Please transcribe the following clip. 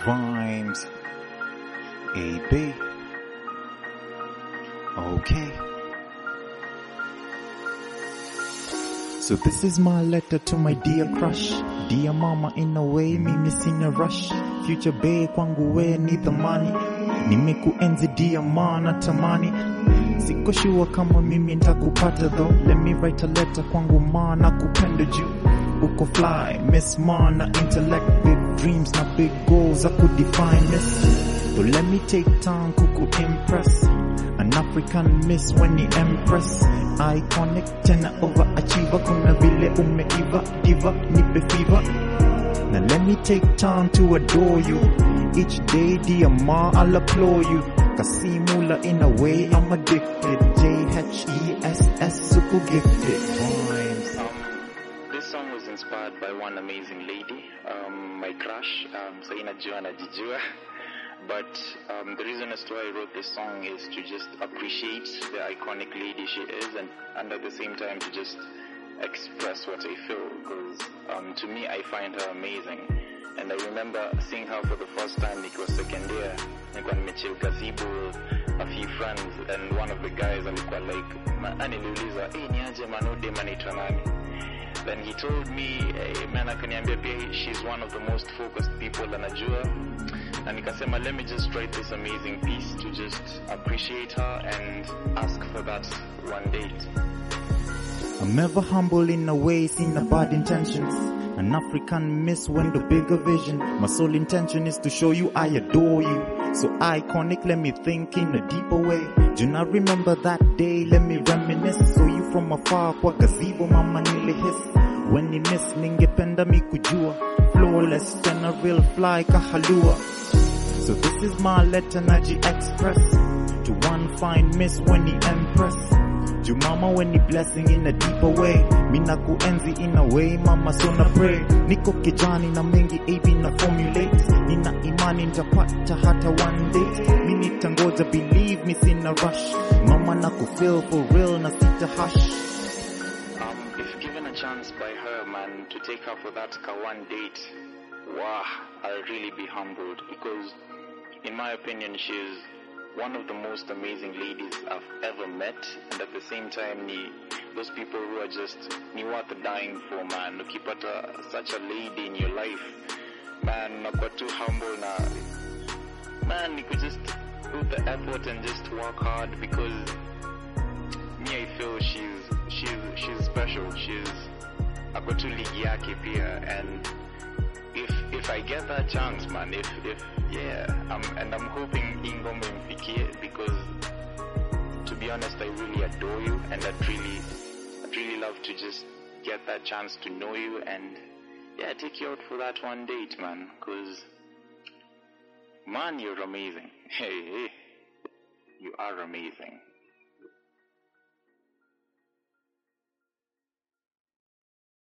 Rhymes. AB. Okay. So this is my letter to my dear crush. Dear mama, in a way, mimi sina rush. Future bae kwangu we ni thamani. Nimekuenzi dear ma natamani. Siko sure kama mimi nitakupata though. Let me write a letter kwangu ma nakupenda juu. Uko fly, miss ma na intellect. Big dreams na big goals I could define this. So let me take time kuku impress. An African miss when ni empress. Iconic tena overachiever. Kuna vile umeiva diva nipe fever. Now let me take time to adore you. Each day dear ma I'll applaud you. Kasimula in a way I'm addicted. JHESS super gifted. Rhymes. This song was inspired by one amazing lady, my crush, Saina Joanna Jijua. But the reason as to why I wrote this song is to just appreciate the iconic lady she is, and at the same time to just express what I feel, because to me I find her amazing. And I remember seeing her for the first time, it was second year, nilikuwa nimechill gazebo with a few friends, and one of the guys alikuwa like, aniliuliza, niaje manude manitwa nani? Then he told me, hey man, akaniambia pia she's one of the most focused people anajua. And nikasema, let me just write this amazing piece to just appreciate her and ask for that one date. I'm ever humble in a way, seen bad intentions. An African miss when the bigger vision. My sole intention is to show you I adore you. So iconic, let me think in a deeper way. Do not remember that day, let me reminisce. So you from afar, kwa gazebo mama nilihis. When you miss, ningependa mi kujua. Flawless, and a real fly kahalua. So this is my letter Naji Express. To one fine miss when he empress. To mama when he blessing in a deeper way. Mina kuenzi in a way, mama so na pray. Niko kijani na mengi AB na formulate. Nina imani nitapata hata one day. Mini tangoja believe me sina rush. Mama na kufeel for real na sita hush. If given a chance by her, man, to take her for that one date, wow, I'll really be humbled, because in my opinion she's one of the most amazing ladies I've ever met, and at the same time those people who are just worth dying for, man. Ukipata such a lady in your life, man, nakuwa too humble na man, you could just put the effort and just work hard, because me, I feel she's special. She's ako tu ligi yake pia, and if I get that chance, man, I'm hoping ingombe mfikie, because to be honest, I really adore you, and I'd really love to just get that chance to know you and take you out for that one date, man, because man, you're amazing. Hey, you are amazing.